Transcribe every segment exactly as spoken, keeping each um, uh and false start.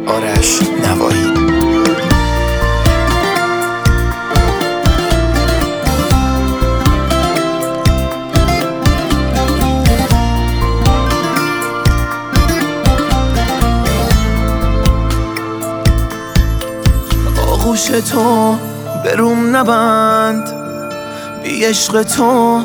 آرش نوایی. آغوش تو بروم نبند، بی عشق تو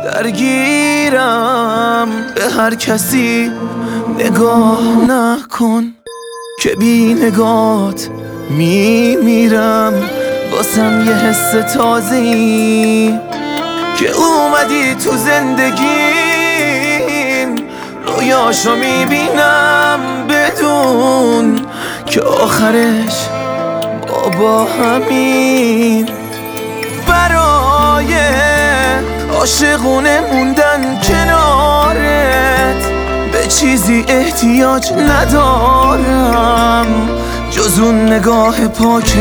درگیرم. به هر کسی نگاه نکن که بی نگات میمیرم. واسم یه حس تازه‌ای که اومدی تو زندگیم، رویاشو میبینم بدون که آخرش با همین. برای عاشقونه موندن کنارت به چیزی احتیاج ندارم جز اون نگاه پاکت.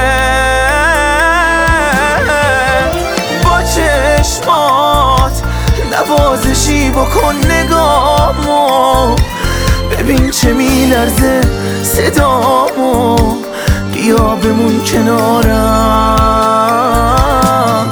با چشمات نوازشی بکن نگامو، ببین چه میلرزه صدامو، بیا بمون کنارم.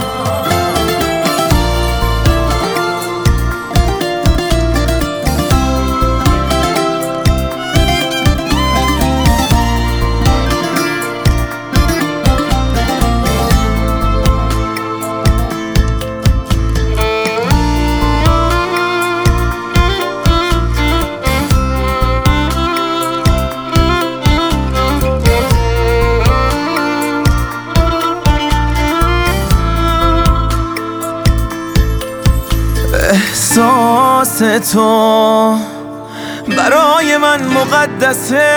احساس تو برای من مقدسه،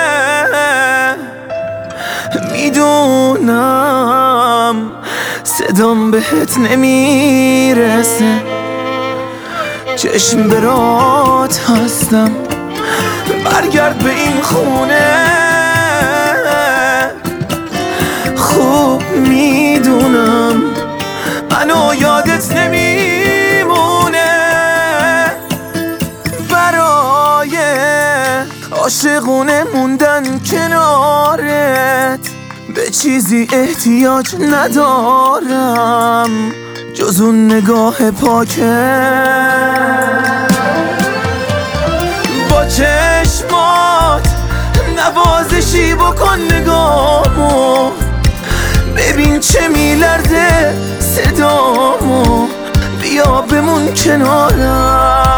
میدونم صدام بهت نمیرسه. چشم برات هستم، برگرد به این خونه. خوب میدونم منو یادت نمیرسه. عاشقونه موندن کنارت به چیزی احتیاج ندارم جز اون نگاه پاکت. با چشمات نوازشی بکن نگامو، ببین چه میلرزه صدامو، بیا بمون کنارم.